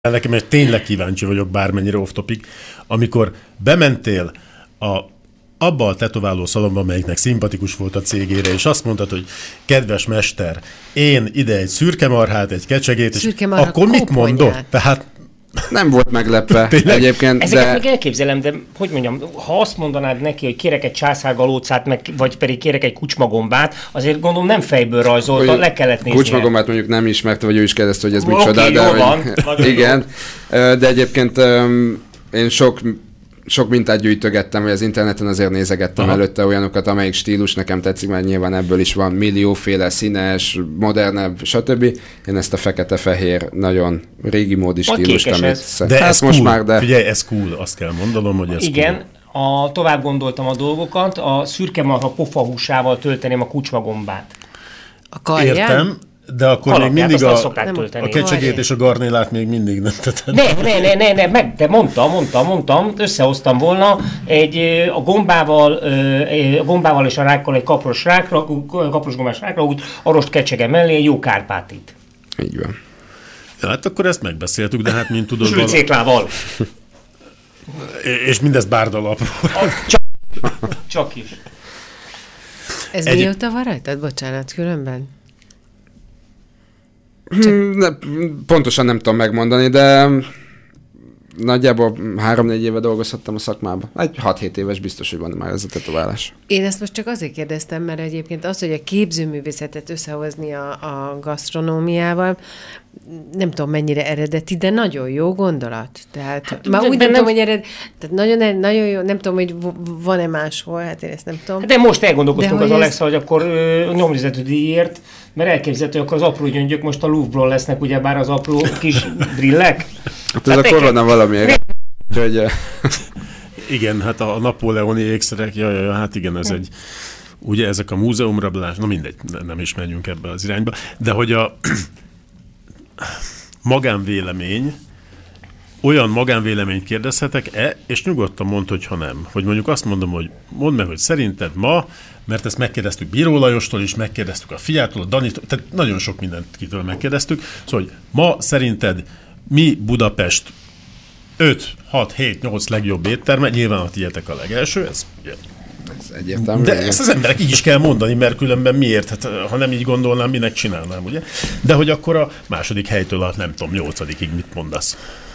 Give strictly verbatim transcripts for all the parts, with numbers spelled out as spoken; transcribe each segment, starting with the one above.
Nekem egy tényleg kíváncsi vagyok, bármennyire off-topic, amikor bementél a, abba a tetováló szalomba, amelyiknek szimpatikus volt a cégére, és azt mondtad, hogy kedves mester, én ide egy szürke marhát, egy kecsegét, és akkor mit mondott? Tehát nem volt meglepve egyébként. Ezeket de... meg elképzelem, de hogy mondjam, ha azt mondanád neki, hogy kérek egy császárgalócát, meg, vagy pedig kérek egy kucsmagombát, azért gondolom nem fejből rajzolta, le kellett nézni. Kucsmagombát mondjuk nem ismerte, vagy ő is kérdezte, hogy ez okay, micsoda. Oké, jó van. Igen, de egyébként én sok... Sok mintát gyűjtögettem, hogy az interneten azért nézegettem Aha. előtte olyanokat, amelyik stílus nekem tetszik, mert nyilván ebből is van millióféle színes, modernebb, stb. Én ezt a fekete-fehér, nagyon régi módi stílust, amit ez. De ez most cool. Már, de... Figyelj, ez cool, azt kell mondanom, hogy ez Igen, cool. a, tovább gondoltam a dolgokat, a szürke marha pofahúsával tölteném a kucsmagombát. A karján? Értem. De akkor Alapját, még mindig a, a kecsegét és a garnélát még mindig nem tetted. Ne, ne, ne, ne, ne, meg, de mondtam, mondtam, mondtam, összehoztam volna egy, a gombával, a gombával és a rákkal egy kapros rákra, kapros gombás rákra, úgy a rost kecsege mellé egy jó kárpátit. Így van. Ja, hát akkor ezt megbeszéltük, de hát mint tudod... Sülcéklával. És mindez bárdalapról. Csak, csak is. Ez egy... mióta van rajtad? Bocsánat, különben? Hmm, ne, pontosan nem tudom megmondani, de nagyjából három-négy éve dolgozhattam a szakmában. Egy hat-hét éves biztos, hogy van már ez a tetoválás. Én ezt most csak azért kérdeztem, mert egyébként az, hogy a képzőművészetet összehozni a, a gasztronómiával, nem tudom mennyire eredeti, de nagyon jó gondolat. Tehát hát, már úgy nem tudom, hogy ered, tehát nagyon, nagyon jó, nem tudom, hogy van-e máshol, hát én ezt nem tudom. De most elgondolkoztunk az Alexa, ez... hogy akkor ö, nyomvizető díjért, mert elképzelhető, hogy akkor az apró gyöngyök most a Louvre-ból lesznek, ugyebár az apró kis brillek. Hát ez hát a korona valamiért. Hogy... Igen, hát a napóleoni ékszerek, jaj, jaj, hát igen, ez egy, ugye ezek a múzeumrablás, na mindegy, nem is menjünk ebbe az irányba, de hogy a magánvélemény, olyan magánvéleményt kérdezhetek-e, és nyugodtan mondd, hogyha nem. Hogy mondjuk azt mondom, hogy mondd meg, hogy szerinted ma, mert ezt megkérdeztük Bíró Lajostól is, megkérdeztük a fiától, a Danitól, tehát nagyon sok mindent kitől megkérdeztük, szóval, hogy ma szerinted mi Budapest öt, hat, hét, nyolc legjobb étterme, nyilván a tietek a legelső, ez ugye... Ez egyértelmű. De ezt az emberek így is kell mondani, mert különben miért? Hát, ha nem így gondolnám, minek csinálnám, ugye? De hogy akkor a második helytől a nem tudom, nyolcadikig mit mondasz?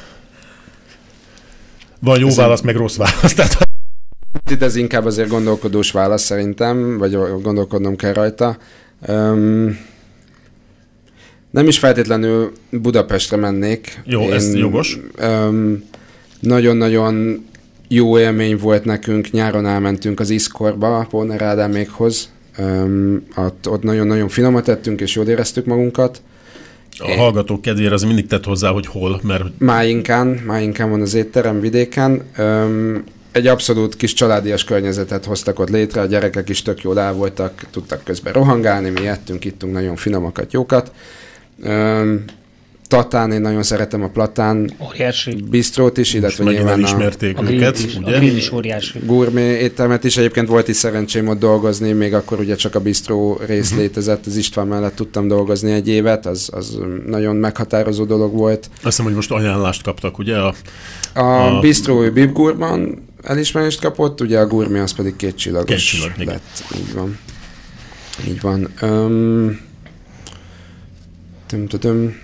Van jó ez válasz, meg rossz válasz. Tehát... Itt ez inkább azért gondolkodós válasz szerintem, vagy gondolkodnom kell rajta. Um, nem is feltétlenül Budapestre mennék. Jó, Én, ez jogos. Um, nagyon-nagyon jó élmény volt nekünk, nyáron elmentünk az Iszkorba, Polner Ádámékhoz. Um, ott, ott nagyon-nagyon finomat ettünk, és jól éreztük magunkat. A Én... hallgatók kedvére az mindig tett hozzá, hogy hol, mert... Máinkán, Máinkán van az étterem vidéken. Um, egy abszolút kis családias környezetet hoztak ott létre, a gyerekek is tök jól el voltak, tudtak közben rohangálni, mi ettünk, ittunk nagyon finomakat, jókat. Um, Tatán, én nagyon szeretem a Platán óriási. Bistrót is, illetve nyilván ismerték a, őket, is, ugye? A grill is óriási. Gourmet éttermet is, egyébként volt is szerencsém ott dolgozni, még akkor ugye csak a bistró rész uh-huh. létezett, az István mellett tudtam dolgozni egy évet, az, az nagyon meghatározó dolog volt. Azt hiszem, hogy most ajánlást kaptak, ugye? A, a, a bistró Bib Gourban elismerést kapott, ugye a Gourmet az pedig két csillagos két csillag, lett. Így van. Így van. Um, tum, tum, tum.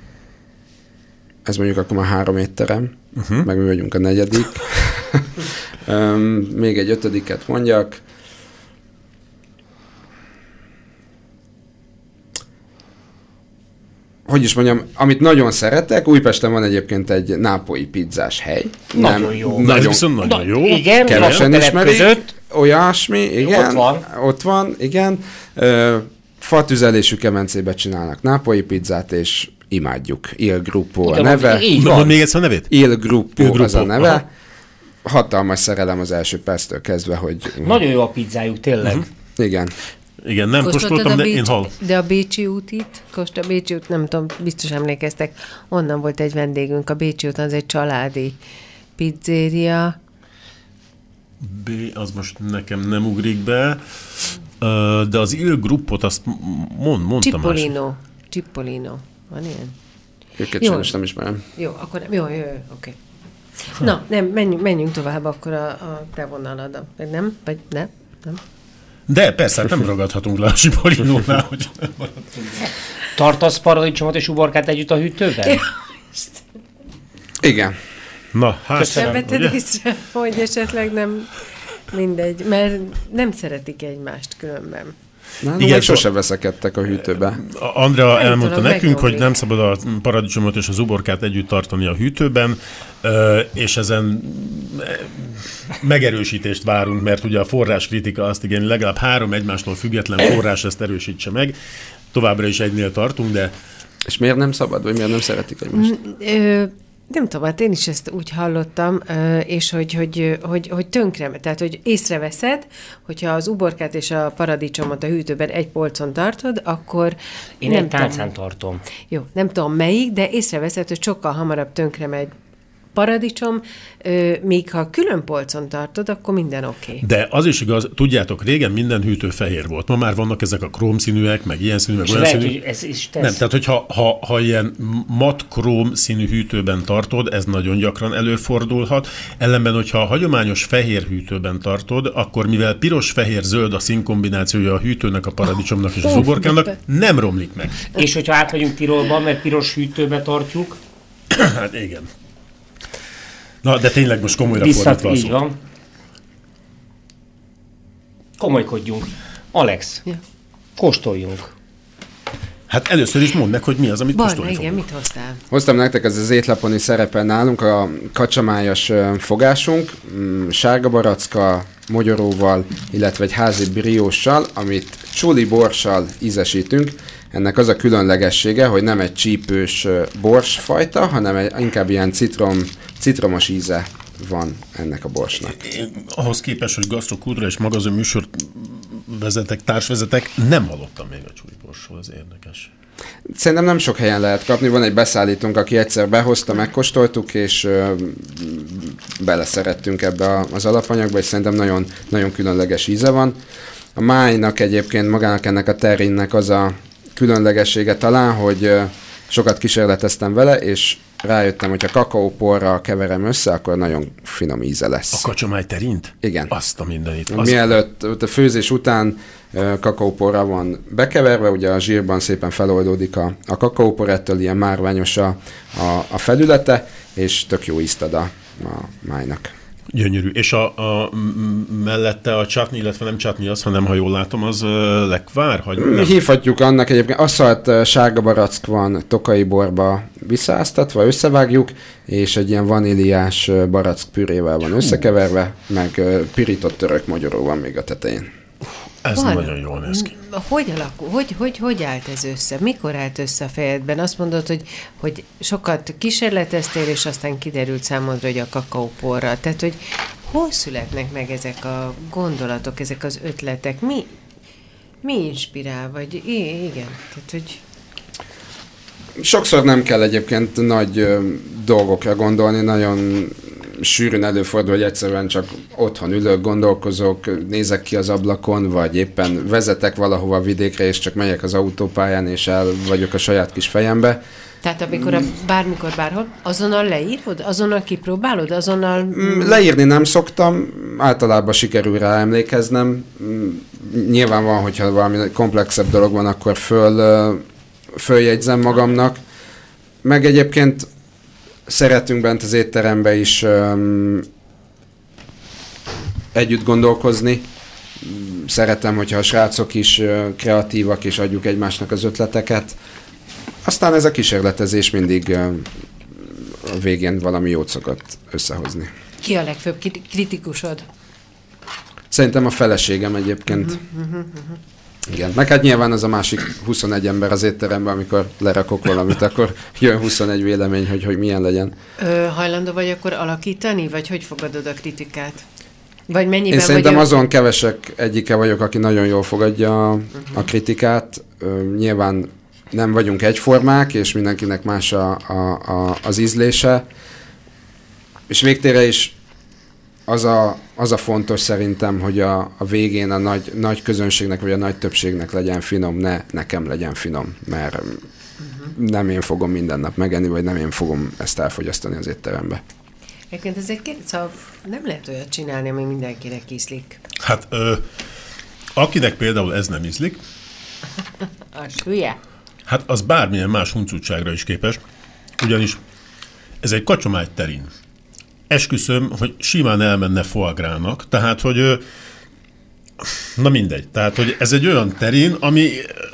Ez mondjuk akkor már három étterem, uh-huh. meg mi vagyunk a negyedik. um, még egy ötödiket mondjak. Hogy is mondjam, amit nagyon szeretek, Újpesten van egyébként egy nápolyi pizzás hely. Nagyon Nem, jó. Nagyon, viszont nagyon jó. Igen, kevesen ismerik. Között. Olyasmi, igen. Ott van. Ott van, igen. Uh, fatüzelésű kemencébe csinálnak nápolyi pizzát, és imádjuk. Il Gruppo a neve. Mondd még egyszer a nevét? Il Gruppo, Il Gruppo az a neve. Aha. Hatalmas szerelem az első perctől kezdve, hogy... Nagyon jó a pizzájuk, tényleg. Uh-huh. Igen. Igen, nem kóstoltam, de Bécs, én hall. De a Bécsi útit, Kost a Bécsi út, nem tudom, biztos emlékeztek, onnan volt egy vendégünk, a Bécsi úton, az egy családi pizzéria. B, az most nekem nem ugrik be, de az Il Gruppot azt mond, mondtam Cipollino. Cipollino. Van ilyen? Őket sajnos nem ismerem. Jó, akkor nem. Jó, jó, jó, oké. Okay. Na, nem, menjünk, menjünk tovább akkor a, a te vonaladon. Vagy nem? Vagy nem? Nem? De persze, hát nem ragadhatunk le a Sipolinónál, hogy nem maradtunk. Tartasz paradicsomot és uborkát együtt a hűtőben? Igen. Na, hát nem vetted észre, hogy esetleg nem mindegy, mert nem szeretik egymást különben. Na, igen, sose veszekedtek a hűtőbe. Andrea nem elmondta tudom, nekünk, hogy nem szabad a paradicsomot és az uborkát együtt tartani a hűtőben, és ezen megerősítést várunk, mert ugye a forráskritika azt igen, legalább három egymástól független forrás ezt erősítse meg. Továbbra is egynél tartunk, de... És miért nem szabad, vagy miért nem szeretik egymást? Nem tudom, hát én is ezt úgy hallottam, és hogy, hogy, hogy, hogy tönkre, tehát hogy észreveszed, hogyha az uborkát és a paradicsomot a hűtőben egy polcon tartod, akkor... Én nem egy tálcán tartom. Jó, nem tudom melyik, de észreveszed, hogy sokkal hamarabb tönkre megy paradicsom, míg ha külön polcon tartod, akkor minden oké. Okay. De az is igaz, tudjátok, régen minden hűtő fehér volt. Ma már vannak ezek a krómszínűek, meg ilyen színű, meg olyan színű. Ez is tesz. Nem, tehát hogyha ha, ha ilyen mat króm színű hűtőben tartod, ez nagyon gyakran előfordulhat. Ellenben, hogyha a hagyományos fehér hűtőben tartod, akkor mivel piros-fehér-zöld a színkombinációja a hűtőnek, a paradicsomnak és az uborkának, nem romlik meg. És hogyha átvagyunk Tirolban, mert piros hűtőbe tartjuk? Hát igen. Na, de tényleg most komolyra Visszat, fordítva a így van. Komolykodjunk. Alex, ja. Kóstoljunk. Hát először is mondd meg, hogy mi az, amit Barna, kóstolni igen, fogunk. mit hoztál? Hoztam nektek, ez az étlapon is szerepel nálunk, a kacsamájas fogásunk, sárga baracka, mogyoróval, illetve egy házi brióssal, amit csuli borssal ízesítünk. Ennek az a különlegessége, hogy nem egy csípős borsfajta, hanem egy, inkább ilyen citrom, citromos íze van ennek a borsnak. Én, ahhoz képest, hogy gasztrokultúra és magazin műsort vezetek, társvezetek, nem hallottam még a csuli borsról, ez érdekes. Szerintem nem sok helyen lehet kapni, van egy beszállítónk, aki egyszer behozta, megkóstoltuk, és ö, beleszerettünk ebbe az alapanyagba, és szerintem nagyon, nagyon különleges íze van. A májnak egyébként magának ennek a terrinnek az a különlegessége talán, hogy sokat kísérleteztem vele, és rájöttem, hogy ha kakaóporral keverem össze, akkor nagyon finom íze lesz. A kacsamáj terint? Igen. Azt a mindenit. Azt Mielőtt a főzés után kakaóporral van bekeverve, ugye a zsírban szépen feloldódik a, a kakaópor, ettől ilyen márványos a, a, a felülete, és tök jó ízt ad a, a májnak. Gyönyörű. És a, a mellette a csatni, illetve nem csatni az, hanem ha jól látom, az uh, lekvár? Hogy nem? Hívhatjuk annak egyébként. Asszalt uh, sárga barack van tokai borba visszaáztatva, összevágjuk, és egy ilyen vaníliás uh, barack pürével van összekeverve, meg uh, pirított török mogyoró van még a tetején. Ez Van, nagyon jól néz ki. Hogy alakul? Hogy, hogy, hogy állt ez össze? Mikor állt össze a fejedben? Azt mondod, hogy, hogy sokat kísérleteztél, és aztán kiderült számodra, hogy a kakaóporral. Tehát, hogy hol születnek meg ezek a gondolatok, ezek az ötletek? Mi, mi inspirál? Vagy igen, tehát, hogy... Sokszor nem kell egyébként nagy ö, dolgokra gondolni, nagyon sűrűn előfordul, hogy egyszerűen csak otthon ülök, gondolkozok, nézek ki az ablakon, vagy éppen vezetek valahova vidékre, és csak megyek az autópályán, és el vagyok a saját kis fejembe. Tehát amikor a, bármikor, bárhol, azonnal leírod? Azonnal kipróbálod? Azonnal... Leírni nem szoktam, általában sikerül rá emlékeznem. Nyilván van, hogyha valami komplexebb dolog van, akkor föl, följegyzem magamnak. Meg egyébként szeretünk bent az étterembe is um, együtt gondolkozni. Szeretem, hogyha a srácok is uh, kreatívak, és adjuk egymásnak az ötleteket. Aztán ez a kísérletezés mindig uh, a végén valami jót szokott összehozni. Ki a legfőbb kritikusod? Szerintem a feleségem egyébként. Uh-huh, uh-huh, uh-huh. Igen, meg hát nyilván az a másik huszonegy ember az étteremben, amikor lerakok valamit, akkor jön huszonegy vélemény, hogy, hogy milyen legyen. Ö, hajlandó vagy akkor alakítani, vagy hogy fogadod a kritikát? Vagy mennyiben Én szerintem vagy azon a... kevesek egyike vagyok, aki nagyon jól fogadja uh-huh. a kritikát. Ö, nyilván nem vagyunk egyformák, és mindenkinek más a, a, a, az ízlése. És végtére is az a, az a fontos szerintem, hogy a, a végén a nagy, nagy közönségnek, vagy a nagy többségnek legyen finom, ne nekem legyen finom, mert uh-huh. nem én fogom minden nap megenni, vagy nem én fogom ezt elfogyasztani az étterembe. Egyébként ez egy kérdés, szóval nem lehet olyat csinálni, ami mindenkinek ízlik. Hát, ö, akinek például ez nem ízlik, az hülye. Hát az bármilyen más huncutságra is képes, ugyanis ez egy kacsomágy terin. Esküszöm, hogy simán elmenne foie gras-nak, tehát, hogy ö, na mindegy, tehát, hogy ez egy olyan terin, ami...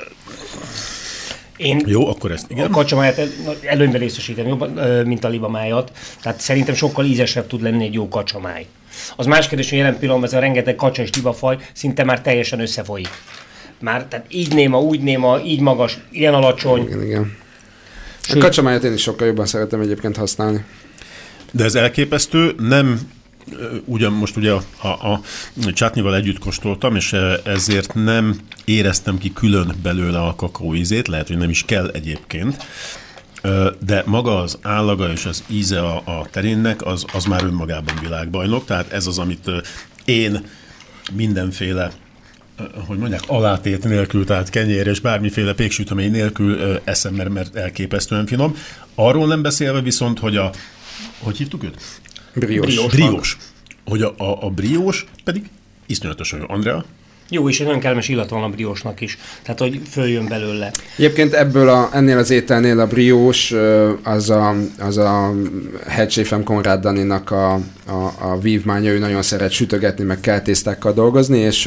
Én jó, akkor ezt igen. A kacsomájat előnyben részesítem jobban, mint a libamájat, tehát szerintem sokkal ízesebb tud lenni egy jó kacsomáj. Az más kérdés, hogy jelen pillanatban ez a rengeteg kacsa és libafaj szinte már teljesen összefolyik. Már, tehát így néma, úgy néma, így magas, ilyen alacsony. Igen, igen. A kacsomájat én is sokkal jobban szeretem egyébként használni. De ez elképesztő, nem, ugyan most ugye a, a, a csátnival együtt kóstoltam, és ezért nem éreztem ki külön belőle a kakaó ízét, lehet, hogy nem is kell egyébként, de maga az állaga és az íze a, a terénnek, az, az már önmagában világbajnok, tehát ez az, amit én mindenféle, hogy mondják, alátét nélkül, tehát kenyér és bármiféle péksütemény nélkül eszem, mert, mert elképesztően finom. Arról nem beszélve viszont, hogy a, hogy hívtuk őt? Briós. Briós. Hogy a, a, a briós pedig iszonyatosan jó. Andrea? Jó, és egy nagyon kellemes illat van a briósnak is. Tehát, hogy följön belőle. Egyébként ebből a, ennél az ételnél a briós, az a, az a headchefem Konrád Daninak a, a, a vívmánya, ő nagyon szeret sütögetni, meg keltésztákkal dolgozni, és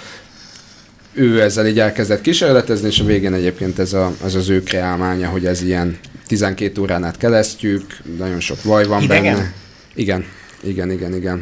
ő ezzel így elkezdett kísérletezni, és a végén egyébként ez a, az az ő kreálmánya, hogy ez ilyen tizenkét órán át kelesztjük, nagyon sok vaj van idegen? Benne. Igen, igen, igen, igen.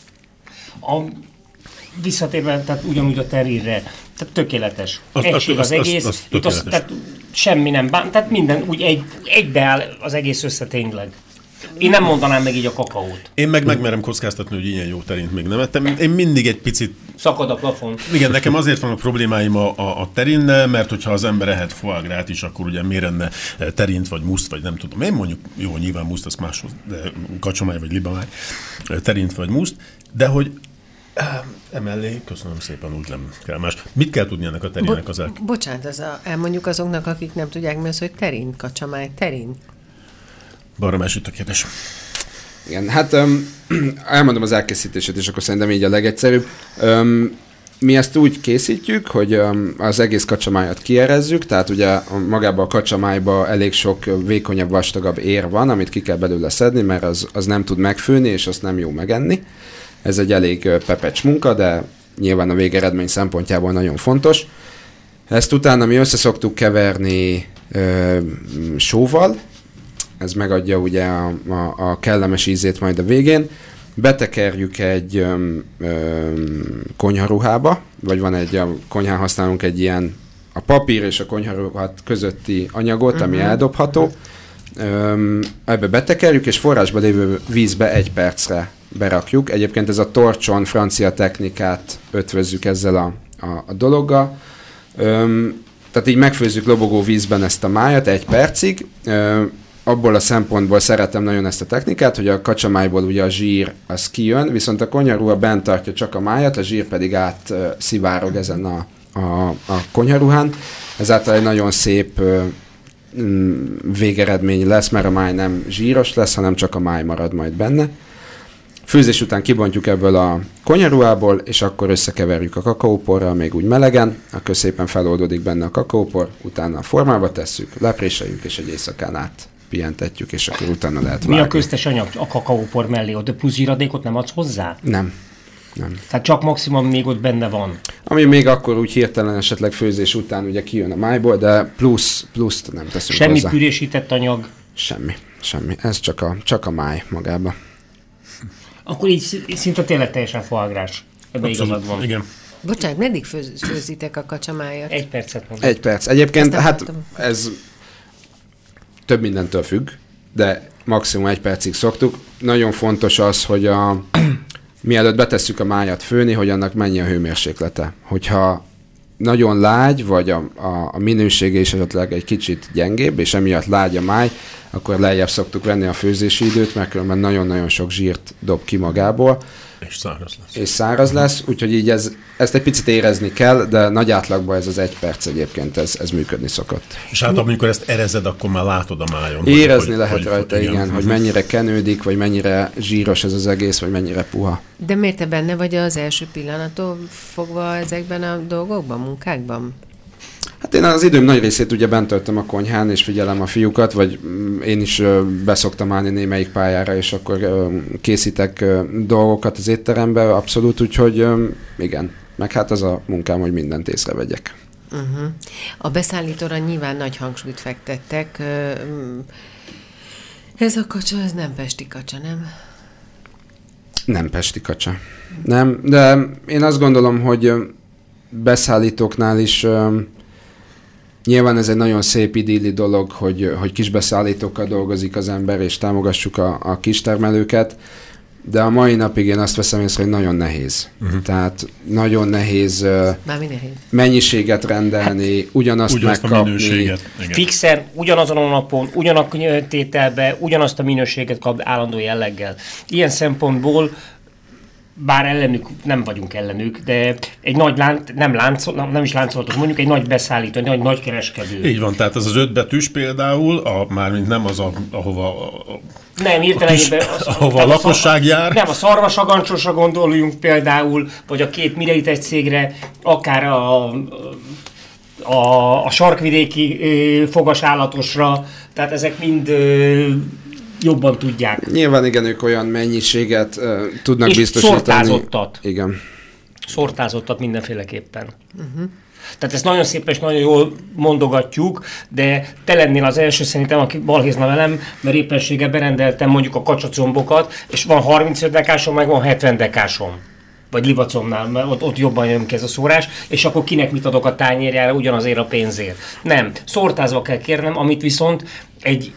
A visszatérve, tehát ugyanúgy a terírre, tehát tökéletes. Az, Egység az, az, egész, az, az itt az, tehát semmi nem bán, tehát minden úgy egy, egybeáll az egész össze tényleg. Én nem mondanám meg így a kakaót. Én meg megmerem kockáztatni, hogy ilyen jó terint még nem ettem. Én mindig egy picit... Szakad a plafon. Igen, nekem azért van a problémáim a, a, a terinnel, mert hogyha az ember ehet foie gras-t is, akkor ugye miért enne terint, vagy muszt, vagy nem tudom. Én mondjuk, jó, nyilván muszt, az máshoz, de kacsomáj, vagy libamáj, terint, vagy muszt, de hogy emellé, köszönöm szépen, úgy nem kell más. Mit kell tudni ennek a terinnek az el... Bocsánat, az a, elmondjuk azoknak, akik nem tudják, mi az, hogy terin, kacsamáj, terin. Barramás itt a kérdés. Igen, hát um, elmondom az elkészítését, és akkor szerintem így a legegyszerűbb. Um, mi ezt úgy készítjük, hogy um, az egész kacsamájat kierezzük, tehát ugye magában a kacsamájban elég sok vékonyabb, vastagabb ér van, amit ki kell belőle szedni, mert az, az nem tud megfőni, és azt nem jó megenni. Ez egy elég pepecs munka, de nyilván a végeredmény szempontjából nagyon fontos. Ezt utána mi össze szoktuk keverni ö, sóval, ez megadja ugye a, a, a kellemes ízét majd a végén. Betekerjük egy öm, öm, konyharuhába, vagy van egy, a konyhán használunk egy ilyen a papír és a konyharuhát közötti anyagot, uh-huh. ami eldobható. Öm, ebbe betekerjük, és forrásba lévő vízbe egy percre berakjuk. Egyébként ez a torcson francia technikát ötvözzük ezzel a, a, a dologgal. Öm, tehát így megfőzzük lobogó vízben ezt a májat egy percig. Öm, abból a szempontból szeretem nagyon ezt a technikát, hogy a kacsamájból ugye a zsír az kijön, viszont a konyharuha bent tartja csak a májat, a zsír pedig át uh, szivárog ezen a, a, a konyharuhán. Ezáltal egy nagyon szép uh, végeredmény lesz, mert a máj nem zsíros lesz, hanem csak a máj marad majd benne. Főzés után kibontjuk ebből a konyharuhából, és akkor összekeverjük a kakaóporral, még úgy melegen, akkor szépen feloldódik benne a kakaópor, utána a formába tesszük, lepréseljük, és egy éjszakán át pihentetjük, és akkor utána lehet vágni. Mi a köztes anyag a kakaópor mellé? Ott plusz zsíradékot nem adsz hozzá? Nem. Nem. Tehát csak maximum még ott benne van. Ami még akkor úgy hirtelen esetleg főzés után ugye kijön a májból, de plusz, pluszt nem teszünk semmi hozzá. Semmi pürésített anyag? Semmi, semmi. Ez csak a, csak a máj magába. Akkor így szinte tényleg teljesen foie gras. Ebben igazad van. Igen. Bocsánat, meddig főz, főzitek a kacsamájat? Egy percet van. Egy perc. Egyébként hát hallottam. Ez több mindentől függ, de maximum egy percig szoktuk. Nagyon fontos az, hogy a, mielőtt betesszük a májat főni, hogy annak mennyi a hőmérséklete. Hogyha nagyon lágy, vagy a, a, a minősége is esetleg egy kicsit gyengébb, és emiatt lágy a máj, akkor lejjebb szoktuk venni a főzési időt, mert különben nagyon-nagyon sok zsírt dob ki magából. És száraz lesz. És száraz lesz, úgyhogy így ez, ezt egy picit érezni kell, de nagy átlagban ez az egy perc egyébként, ez, ez működni szokott. És hát amikor ezt erezed, akkor már látod a májon. Érezni hogy, lehet hogy, rajta, hogy, igen, igen, hogy mennyire kenődik, vagy mennyire zsíros ez az egész, vagy mennyire puha. De miért te benne vagy az első pillanattól fogva ezekben a dolgokban, munkákban? Hát én az időm nagy részét ugye bent töltöm a konyhán, és figyelem a fiúkat, vagy én is beszoktam állni némelyik pályára, és akkor készítek dolgokat az étterembe, abszolút, úgyhogy igen, meg hát az a munkám, hogy mindent észrevegyek. Uh-huh. A beszállítóra nyilván nagy hangsúlyt fektettek. Ez a kacsa, ez nem pesti kacsa, nem? Nem pesti kacsa. Nem, de én azt gondolom, hogy beszállítóknál is nyilván ez egy nagyon szép idilli dolog, hogy, hogy kis beszállítókkal dolgozik az ember, és támogassuk a, a kistermelőket, de a mai napig én azt veszem észre, hogy nagyon nehéz. Uh-huh. Tehát nagyon nehéz, nehéz mennyiséget rendelni, hát, ugyanazt ugyanazt megkapni. Fixer, ugyanazon a napon, ugyanak tételbe, ugyanazt a minőséget kap állandó jelleggel. Ilyen szempontból bár ellenük, nem vagyunk ellenük, de egy nagy lánc, nem láncol, nem is láncolatok, mondjuk egy nagy beszállító, egy nagy, nagy kereskedő. Így van, tehát az az öt betűs például, a, mármint nem az, a, ahova a, nem, hirtelenében, ahova a lakosság jár. Nem, a szarvasagancsosra gondoljunk például, vagy a két Mirelites cégre, akár a, a, a sarkvidéki ö, fogasállatosra, tehát ezek mind ö, jobban tudják. Nyilván igen, ők olyan mennyiséget uh, tudnak és biztosítani. És szortázottat. Igen. Szortázottat mindenféleképpen. Uh-huh. Tehát ezt nagyon szépen és nagyon jól mondogatjuk, de te lennél az első szerintem, aki balhézna velem, mert éppenséggel berendeltem mondjuk a kacsacombokat, és van harmincöt dekásom, meg van hetven dekásom. Vagy livacomnál, mert ott, ott jobban jön ki ez a szórás, és akkor kinek mit adok a tányérjára ugyanazért a pénzért. Nem, szortázva kell kérnem, amit viszont egy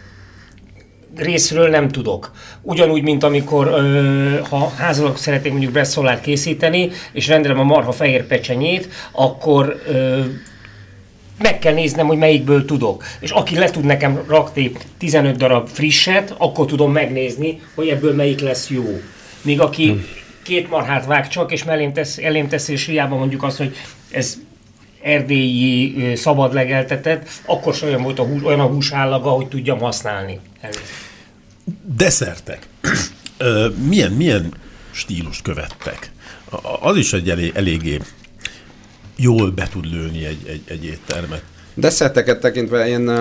részről nem tudok. Ugyanúgy, mint amikor ö, ha házilag szeretnék mondjuk bresszolát készíteni, és rendelem a marha fehér pecsenyét, akkor ö, meg kell néznem, hogy melyikből tudok. És aki le tud nekem rakni tizenöt darab frisset, akkor tudom megnézni, hogy ebből melyik lesz jó. Míg aki hmm. két marhát vág csak, és mellém tesz, elém teszi, és hiába mondjuk azt, hogy ez erdélyi szabad legeltetett, akkor sem olyan volt a hús, olyan a húsállaga, hogy tudjam használni. Desszertek. milyen, milyen stílust követtek? Az is egy elég, eléggé jól be tud lőni egy, egy, egy éttermet. Desszerteket tekintve én,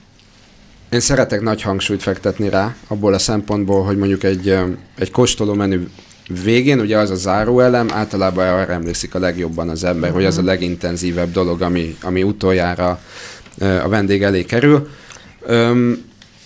én szeretek nagy hangsúlyt fektetni rá, abból a szempontból, hogy mondjuk egy, egy kóstoló menü végén, ugye az a záróelem, általában arra emlékszik a legjobban az ember, uh-huh. hogy az a legintenzívebb dolog, ami, ami utoljára a vendég elé kerül. Öm,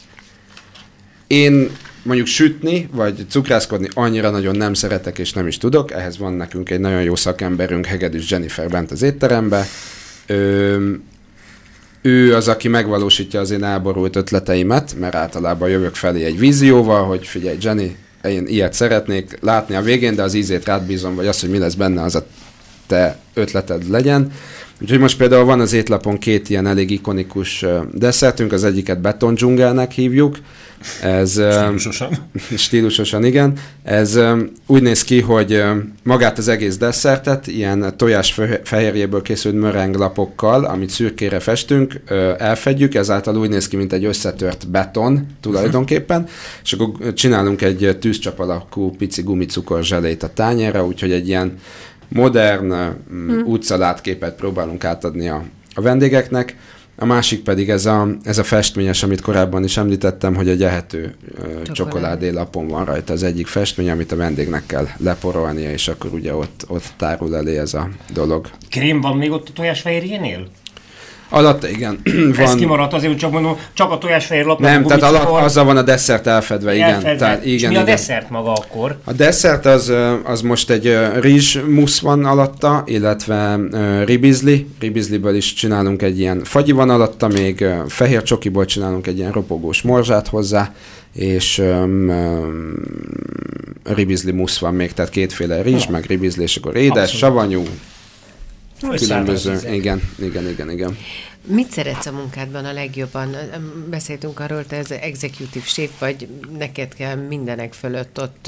én mondjuk sütni, vagy cukrászkodni annyira nagyon nem szeretek, és nem is tudok. Ehhez van nekünk egy nagyon jó szakemberünk, Hegedűs Jennifer bent az étterembe. Öm, ő az, aki megvalósítja az én elborult ötleteimet, mert általában jövök felé egy vízióval, hogy figyelj, Jenny, én ilyet szeretnék látni a végén, de az ízét rád bízom, vagy az, hogy mi lesz benne, az a te ötleted legyen. Úgyhogy most például van az étlapon két ilyen elég ikonikus desszertünk, az egyiket betondzsungelnek hívjuk. Ez, stílusosan. Stílusosan, igen. Ez úgy néz ki, hogy magát az egész desszertet ilyen tojás fehérjéből készült mörenglapokkal, amit szürkére festünk, elfedjük, ezáltal úgy néz ki, mint egy összetört beton tulajdonképpen, és akkor csinálunk egy tűzcsap alakú pici gumicukor zselét a tányérra, úgyhogy egy ilyen modern hmm. útszaládképet próbálunk átadni a, a vendégeknek. A másik pedig ez a, ez a festményes, amit korábban is említettem, hogy egy ehető uh, csokoládélapon van rajta az egyik festmény, amit a vendégnek kell leporolnia, és akkor ugye ott, ott tárul elé ez a dolog. Krém van még ott a tojásfehérjénél? Alatta, igen. Van. Ez kimaradt azért, hogy csak mondom, csak a tojásfehér lapon. Nem, tehát alatt azzal van a desszert elfedve, igen. Elfedve. Tehát, igen. És mi igen. a desszert maga akkor? A desszert az, az most egy rizsmusz van alatta, illetve uh, ribizli. Ribizliből is csinálunk egy ilyen fagyi van alatta, még uh, fehér csokiból csinálunk egy ilyen ropogós morzsát hozzá, és um, um, ribizli musz van még, tehát kétféle rizs, meg ribizli, és akkor édes, abszolút. Savanyú, különböző. Igen, igen, igen, igen. Mit szeretsz a munkádban a legjobban? Beszéltünk arról, te ez executive chef vagy, neked kell mindenek fölött ott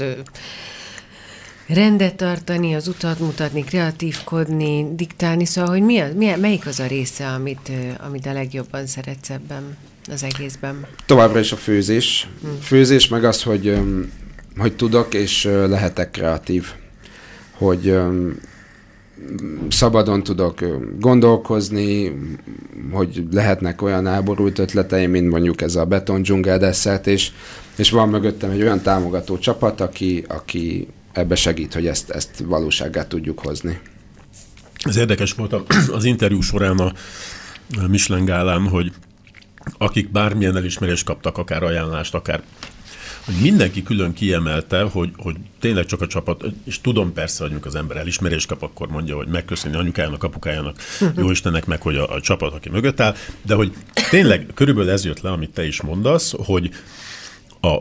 rendet tartani, az utat mutatni, kreatívkodni, diktálni, szóval, hogy mi a, mi a, melyik az a része, amit, amit a legjobban szeretsz ebben az egészben? Továbbra is a főzés. Hmm. Főzés, meg az, hogy, hogy tudok és lehetek kreatív. Hogy szabadon tudok gondolkozni, hogy lehetnek olyan elborult ötleteim, mint mondjuk ez a beton dzsungel desszert, és, és van mögöttem egy olyan támogató csapat, aki, aki ebbe segít, hogy ezt, ezt valósággá tudjuk hozni. Ez érdekes volt az interjú során a Michelin gálán, hogy akik bármilyen elismerést kaptak, akár ajánlást, akár hogy mindenki külön kiemelte, hogy, hogy tényleg csak a csapat, és tudom persze, hogy amikor az ember elismerést kap, akkor mondja, hogy megköszönni anyukájának, apukájának, jó Istennek meg, hogy a, a csapat, aki mögött áll, de hogy tényleg körülbelül ez jött le, amit te is mondasz, hogy a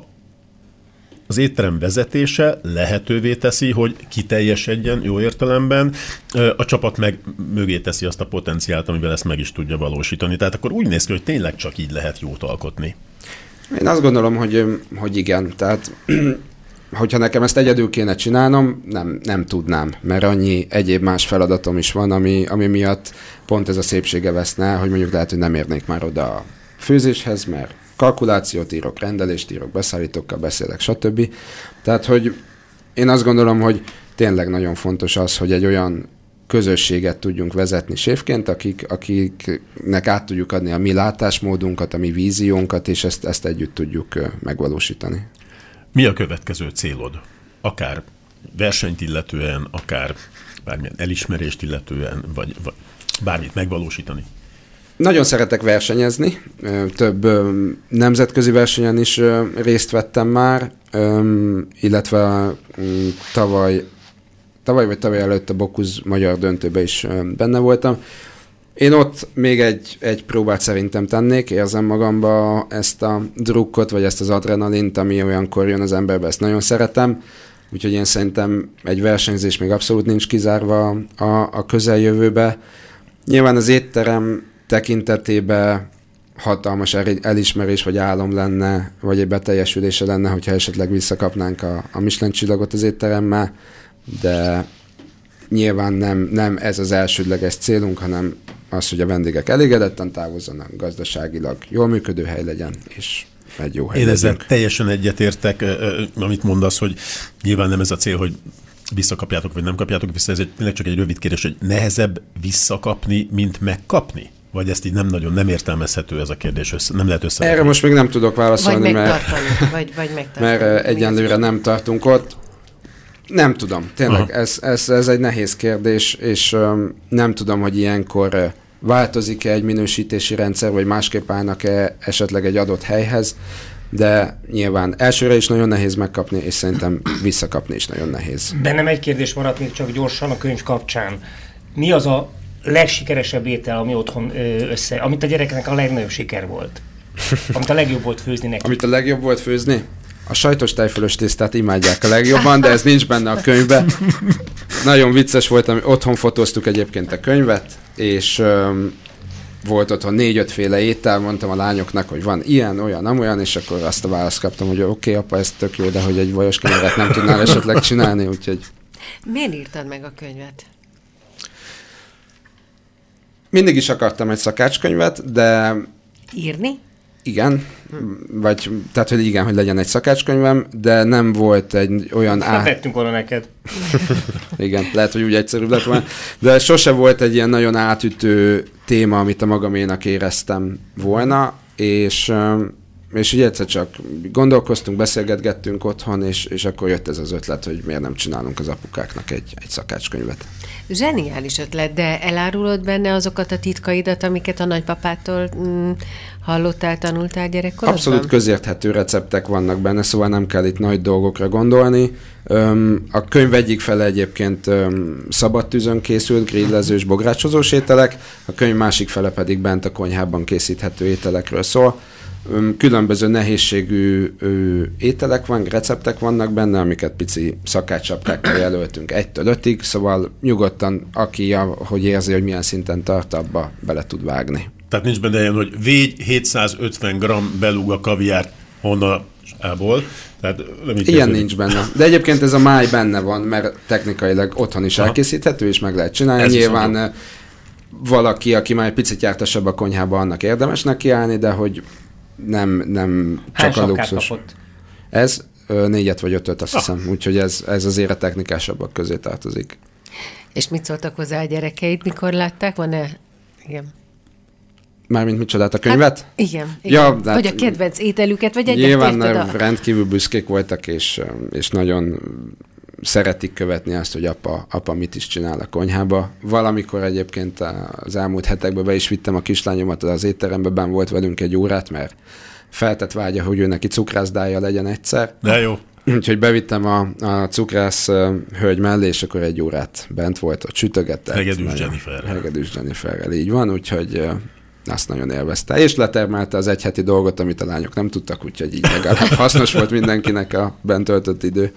az étterem vezetése lehetővé teszi, hogy kiteljesedjen jó értelemben, a csapat meg mögé teszi azt a potenciált, amivel ezt meg is tudja valósítani. Tehát akkor úgy néz ki, hogy tényleg csak így lehet jót alkotni. Én azt gondolom, hogy, hogy igen. Tehát, hogyha nekem ezt egyedül kéne csinálnom, nem, nem tudnám, mert annyi egyéb más feladatom is van, ami, ami miatt pont ez a szépsége veszne, hogy mondjuk lehet, hogy nem érnék már oda a főzéshez, mert kalkulációt írok, rendelést írok, beszállítókkal beszélek, stb. Tehát, hogy én azt gondolom, hogy tényleg nagyon fontos az, hogy egy olyan közösséget tudjunk vezetni séfként, akik, akiknek át tudjuk adni a mi látásmódunkat, a mi víziónkat, és ezt, ezt együtt tudjuk megvalósítani. Mi a következő célod? Akár versenyt illetően, akár bármilyen elismerést illetően, vagy, vagy bármit megvalósítani? Nagyon szeretek versenyezni, több nemzetközi versenyen is részt vettem már, illetve tavaly, tavaly vagy tavaly előtt a Bocuse magyar döntőben is benne voltam. Én ott még egy, egy próbát szerintem tennék, érzem magamba ezt a drukkot, vagy ezt az adrenalint, ami olyankor jön az emberbe, ezt nagyon szeretem, úgyhogy én szerintem egy versenyzés még abszolút nincs kizárva a, a közeljövőbe. Nyilván az étterem tekintetében hatalmas elismerés vagy álom lenne, vagy egy beteljesülése lenne, hogyha esetleg visszakapnánk a, a Michelin csillagot az étteremmel, de nyilván nem, nem ez az elsődleges célunk, hanem az, hogy a vendégek elégedetten távozzanak, gazdaságilag jól működő hely legyen, és egy jó hely. Én ezzel teljesen egyetértek, amit mondasz, hogy nyilván nem ez a cél, hogy visszakapjátok, vagy nem kapjátok vissza, ez egy, tényleg csak egy rövid kérdés, hogy nehezebb visszakapni, mint megkapni? Vagy ezt így nem nagyon nem értelmezhető ez a kérdés, össze, nem lehet összevetni? Erre most még nem tudok válaszolni, vagy megtartani, mert, vagy, vagy megtartani, mert egyenlőre nem tartunk ott. Nem tudom, tényleg, ez, ez, ez egy nehéz kérdés, és um, nem tudom, hogy ilyenkor uh, változik-e egy minősítési rendszer, vagy másképp állnak-e esetleg egy adott helyhez, de nyilván elsőre is nagyon nehéz megkapni, és szerintem visszakapni is nagyon nehéz. Bennem egy kérdés maradt még csak gyorsan a könyv kapcsán. Mi az a legsikeresebb étel, ami otthon össze, amit a gyerekeknek a legnagyobb siker volt? Amit a legjobb volt főzni neki? Amit a legjobb volt főzni? A sajtos tejfölös tésztát imádják a legjobban, de ez nincs benne a könyvben. Nagyon vicces volt, ami otthon fotóztuk egyébként a könyvet, és um, volt otthon négy-ötféle étel, mondtam a lányoknak, hogy van ilyen, olyan, amolyan, és akkor azt a választ kaptam, hogy oké, okay, apa, ez tök jó, de hogy egy vajos kenyeret nem tudnál esetleg csinálni, úgyhogy... Miért írtad meg a könyvet? Mindig is akartam egy szakácskönyvet, de... Írni? Igen, vagy, tehát, hogy igen, hogy legyen egy szakácskönyvem, de nem volt egy olyan... Á... Tettünk volna neked. Igen, lehet, hogy úgy egyszerűbb lett volna, de sose volt egy ilyen nagyon átütő téma, amit a magaménak éreztem volna, és, és így egyszer csak gondolkoztunk, beszélgetgettünk otthon, és, és akkor jött ez az ötlet, hogy miért nem csinálunk az apukáknak egy, egy szakácskönyvet. Zseniális ötlet, de elárulod benne azokat a titkaidat, amiket a nagypapától mm, hallottál, tanultál gyerekkorodban? Abszolút közérthető receptek vannak benne, szóval nem kell itt nagy dolgokra gondolni. Öm, a könyv egyik fele egyébként öm, szabad tűzön készült, grillezős, bográcsozós ételek, a könyv másik fele pedig bent a konyhában készíthető ételekről szól. Öm, különböző nehézségű ö, ételek van, receptek vannak benne, amiket pici szakácsapkákkal jelöltünk egytől ötig, szóval nyugodtan, aki, ahogy érzi, hogy milyen szinten tart, abba bele tud vágni. Tehát nincs benne ilyen, hogy végy hétszázötven gramm beluga kaviárt honnasából. Tehát nem így ilyen kezdődik. nincs benne. De egyébként ez a máj benne van, mert technikailag otthon is Aha. elkészíthető, és meg lehet csinálni. Ez nyilván valaki, aki már egy picit jártasabb a konyhában, annak érdemes nekiállni, de hogy nem, nem csak a luxus. Kapott? Ez ö, négyet vagy ötöt, azt ah. hiszem. Úgyhogy ez, ez azért a technikásabbak közé tartozik. És mit szóltak hozzá a gyerekeit, mikor látták? Van-e? Igen. Mármint mit csodált a könyvet? Hát, igen. igen. Ja, vagy a kedvenc ételüket, vagy egyet nyilván a... rendkívül büszkék voltak, és, és nagyon szeretik követni azt, hogy apa, apa mit is csinál a konyhába. Valamikor egyébként az elmúlt hetekben be is vittem a kislányomat az étterembe, benn volt velünk egy órát, mert feltett vágya, hogy ő neki cukrászdája legyen egyszer. De jó. Úgyhogy bevittem a, a cukrász uh, hölgy mellé, és akkor egy órát bent volt, ott sütögetett. Hegedűs Jenniferrel. Hegedűs Jenniferrel, így van, úgyhogy uh, azt nagyon élvezte. És letermelte az egyheti dolgot, amit a lányok nem tudtak, úgyhogy így legalább hasznos volt mindenkinek a bent töltött idő.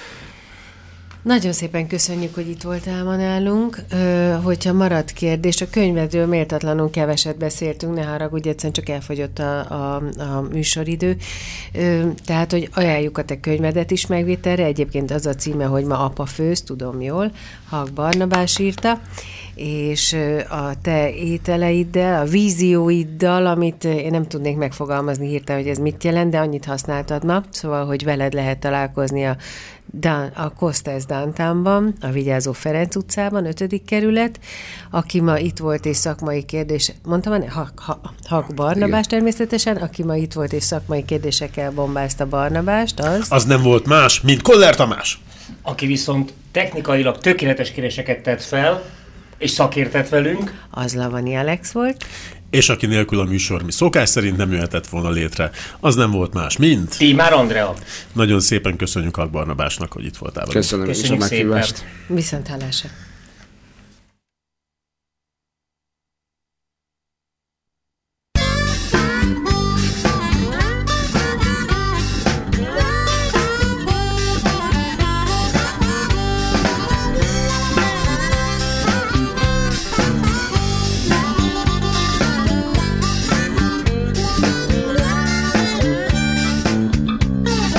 Nagyon szépen köszönjük, hogy itt voltál ma nálunk. Ö, hogyha maradt kérdés, a könyvedről méltatlanul keveset beszéltünk, ne haragudj, egyszerűen csak elfogyott a, a, a műsoridő. Ö, tehát, hogy ajánljuk a te könyvedet is megvételre. Egyébként az a címe, hogy Ma apa főz, tudom jól, Hag Barnabás írta, és a te ételeiddel, a vízióiddal, amit én nem tudnék megfogalmazni hirtelen, hogy ez mit jelent, de annyit használtad ma, szóval, hogy veled lehet találkozni a Dan, a Kostász Downtownban, a Vigyázó Ferenc utcában, ötödik kerület, aki ma itt volt és szakmai kérdés, mondtam, van, Hag ha, ha, Barnabás természetesen, aki ma itt volt és szakmai kérdésekkel bombázta Barnabást, az... Az nem volt más, mint Koller Tamás. Aki viszont technikailag tökéletes kérdéseket tett fel, és szakértett velünk. Az Lavani Alex volt. És aki nélkül a műsor mi szokás szerint nem jöhetett volna létre, az nem volt más, mint... Tímár Andrea. Nagyon szépen köszönjük Hag Barnabásnak, hogy itt voltál. Köszönöm is a meghívást. Viszont hallásra.